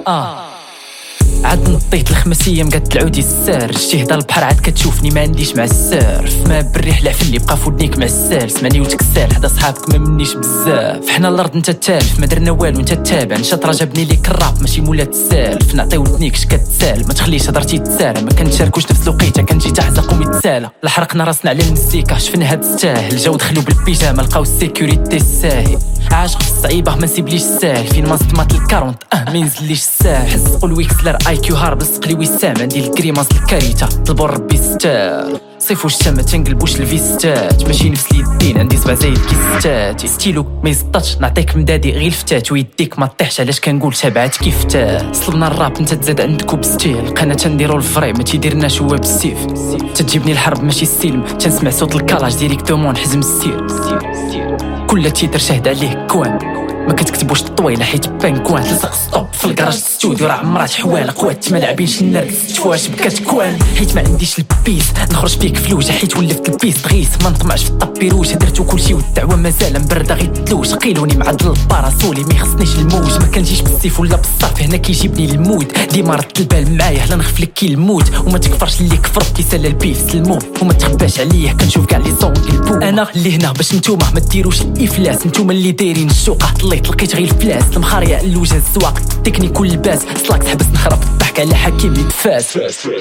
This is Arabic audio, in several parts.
عاد نطيت الخمسية مقاد العودي السار جهد البحر عاد كتشوفني ما عنديش مع السيرف ما بالريح العفن اللي بقى فودنيك مع السالس ماني وتكسال حدا صحابك ما منيش بزاف حنا الارض انت التالف ما درنا والو انت التابع نشاط جابني ليك الراب ماشي مولات السالف نعطيو لتنيكش كتسال ما تخليش هضرتي تسالى ما كنشاركوش نفس الوقيته كنجي تحزق ومتسالى لحرقنا راسنا على المزيكا شفنا هاد الساهل جاو دخلوا بالبيجامه لقاو السيكوريتي الساهل عاشق في الصعيبه ما نسيبليش الساهل فين ما صدمات الكارونت ما ينزليش الساهل حزقوا الويكسلر اي كيو هارب سقلي وسام عندي الكريماز الكاريتا طلبوا ربي ستار صيفو الشتا ما تنقلبوش الفيستات ماشي نفس اليدين عندي 7 زايد كيستات ستيلو ما يزطاتش نعطيك مدادي غير الفتات ويديك ما طيحش علاش كنقول تابعات كيفتات صلبنا الراب انت تزاد عندكو بستيل قناه تنديرو الفري ما تيديرناش هو بالسيف تجيبني الحرب ماشي السلم تنسمع صوت الكلاج ديريكتومون نحزم السير كل تيتر شاهد عليه كوان ما كتكتبوش الطويله حيت بانكوان تلصق ستوب في الكراج ستوديو راه عمرات حوال قوات ما لاعبين شنار تفواش بكات كوان حيت ما عنديش البيس نخرج فيك فلوجه حيت ولفت البيس تغيس ما نطمعش في الطابيروش درتو كلشي والدعوه مازال مبرده غير تلوش قيلوني معدل الباراسولي ما يخصنيش الموج ما كنجيش بالسيف ولا بالصرف هنا كيجيبني المود ديما رد البال معايا لا نخفلك كي الموت وما تكفرش اللي كفرك كيسال البيف سلمو وما تخباش عليه كنشوف كاع لي صون البو انا اللي هنا باش نتوما ما ديروش الافلاس نتوما اللي دايرين الشوقه لقيت غير الفلاس المخاريه اللوجه الزواق تكنيك واللباس سلاك تحبس نخرب الضحك على حكيم يتفاس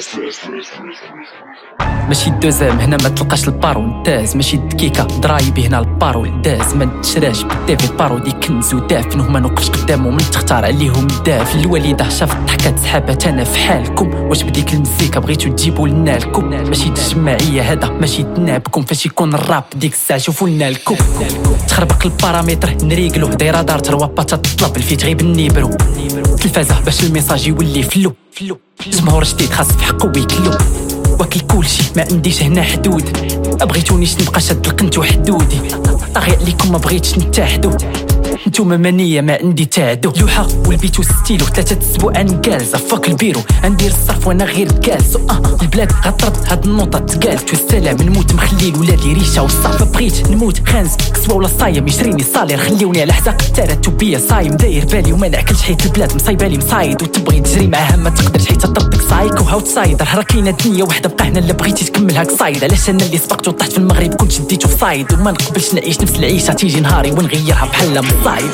ماشي الدوزام هنا ما تلقاش البارو داز ماشي الدكيكه ضرايبي هنا البارو داز ما تشراش بالدافي بارودي كنز ودافن وما نوقفش قدامهم من تختار عليهم داف الوالده شافت ضحكات سحابات انا في حالكم واش بديك المزيكا بغيتو تجيبوا لنا لكم ماشي الجماعيه هذا ماشي تنابكم فاش يكون الراب ديك الساعه شوفوا لنا لكم تخربق البارامتر نريقلو دايره دار تروابا تطلب الفيت غيب النيبرو التلفازه باش الميساج يولي فلو جمهور جديد خاص في حقه ويكلو واكل كلشي ما عنديش هنا حدود بغيتونيش نبقى شاد القنت وحدودي طاغي عليكم ما بغيتش نتحدو نتوما مانيه ما عندي تعدو لوحه والبيت وستيلو 3 اسبوع نجالزه فاك البيرو ندير الصرف وانا غير جالس البلاد غطرت هاد النوطه تقالت والسلام نموت مخليل ولادي ريشه والصافه بغيت نموت خانز كسوه ولا صايم يشريني صالير خليوني على حساب التارات وبيا صايم داير بالي وما نعكلش حيت البلاد مصايبالي مصايد وتبغي تجري معاها ما تقدرش حيت طردك سايكو هاوت سايدر راه كاينه دنيا وحده بقى هنا اللي بغيتي تكمل هاك صايد علاش انا اللي سبقت وطحت في المغرب كنت شديتو في صايد وما نقبلش نعيش نفس العيشه تيجي نهاري ونغيرها بحال مصايد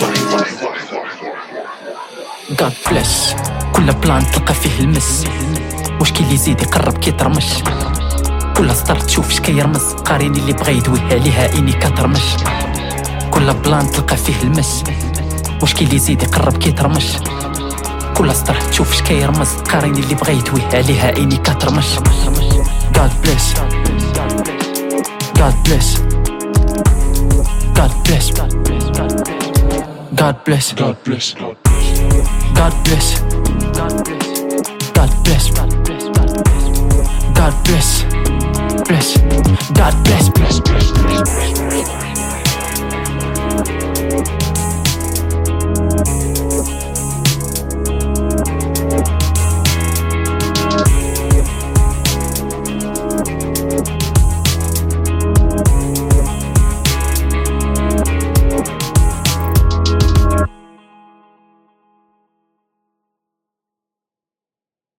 God bless كل بلان تلقى فيه المس واش كي اللي يزيد يقرب كيترمش كل سطر تشوف شكيرمس قاريني اللي بغا يدوي عليها اني كترمش كل بلان تلقى فيه المس واش كي اللي يزيد يقرب كيترمش كل سطر تشوف شكيرمس قاريني اللي بغا يدوي عليها اني كترمش God bless God bless God bless God bless God bless God bless God bless God bless bless God bless